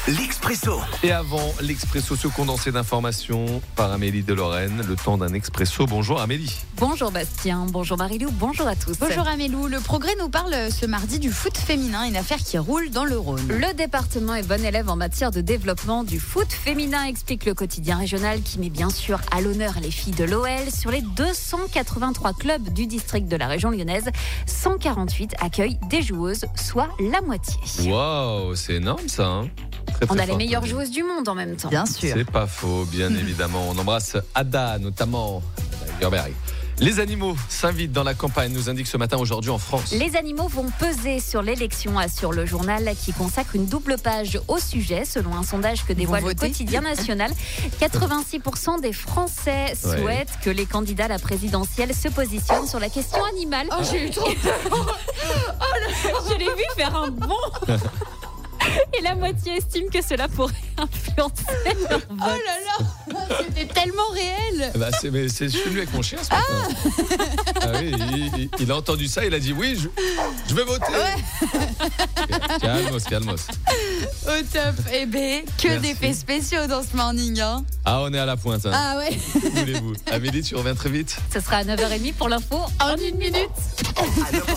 l'Expresso. Et avant l'Expresso, ce condensé d'informations par Amélie de Lorraine, le temps d'un Expresso. Bonjour Amélie. Bonjour Bastien, bonjour Marilou, bonjour à tous. Bonjour Amélou, le Progrès nous parle ce mardi du foot féminin, une affaire qui roule dans le Rhône. Le département est bon élève en matière de développement du foot féminin, explique le quotidien régional qui met bien sûr à l'honneur les filles de l'OL. Sur les 283 clubs du district de la région lyonnaise, 148 accueillent des joueuses, soit la moitié. Waouh, c'est énorme ça. Hein. Très, On a les fort, meilleures Amélie. joueuses du monde en même temps. Bien sûr. C'est pas faux, bien évidemment. On embrasse Ada, notamment Gerberg. Les animaux s'invitent dans la campagne, nous indique ce matin aujourd'hui en France. Les animaux vont peser sur l'élection, assure le journal qui consacre une double page au sujet. Selon un sondage que dévoile le quotidien national, 86% des Français souhaitent que les candidats à la présidentielle se positionnent sur la question animale. Oh, j'ai eu trop peur. Je l'ai vu faire un bond. Et la moitié estime que cela pourrait influencer leur vote. Oh là là, c'était tellement réel. Bah je suis venu avec mon chien ce matin. Ah oui, il a entendu ça, il a dit oui, je vais voter. Calmos. Au top. Eh ben, que Merci. des faits spéciaux dans ce morning. Hein. Ah, on est à la pointe. Hein. Ah ouais. Voulez-vous Amélie, tu reviens très vite. Ce sera à 9h30 pour l'info en une minute.